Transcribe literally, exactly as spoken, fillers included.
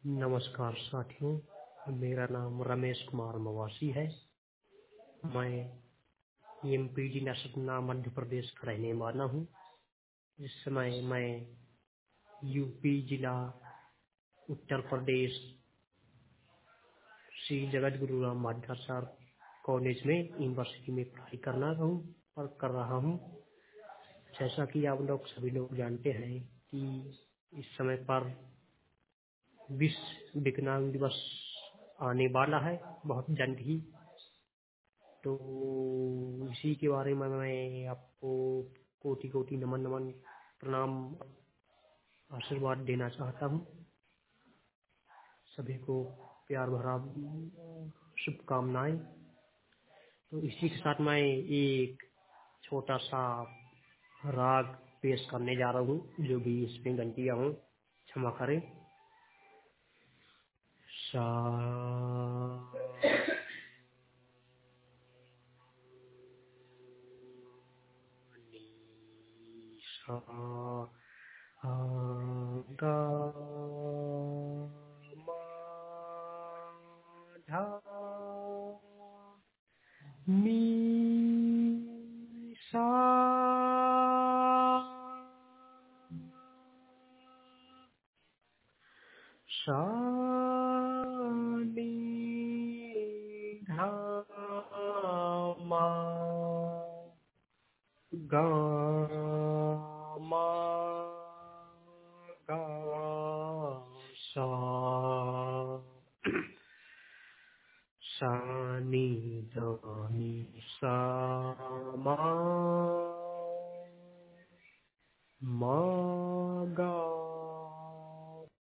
नमस्कार साथियों, मेरा नाम रमेश कुमार मवासी है। मैं एमपी जिला सतना मध्य प्रदेश का रहने वाला हूँ। इस समय मैं यूपी जिला उत्तर प्रदेश श्री जगत गुरु राम माधवाचार्य कॉलेज में यूनिवर्सिटी में पढ़ाई करना हूँ और कर रहा हूँ। जैसा कि आप लोग सभी लोग जानते हैं कि इस समय पर विश्व विकलांग दिवस आने वाला है बहुत जल्द ही। तो इसी के बारे में मैं आपको कोटि कोटि नमन नमन प्रणाम आशीर्वाद देना चाहता हूँ। सभी को प्यार भरा शुभकामनाएं। तो इसी के साथ मैं एक छोटा सा राग पेश करने जा रहा हूँ, जो भी इसमें गलतियाँ हों क्षमा करें। सा सा गा मा धा नी सा सा नी धा मा गा मा गा सा सा नी धा नी सा मा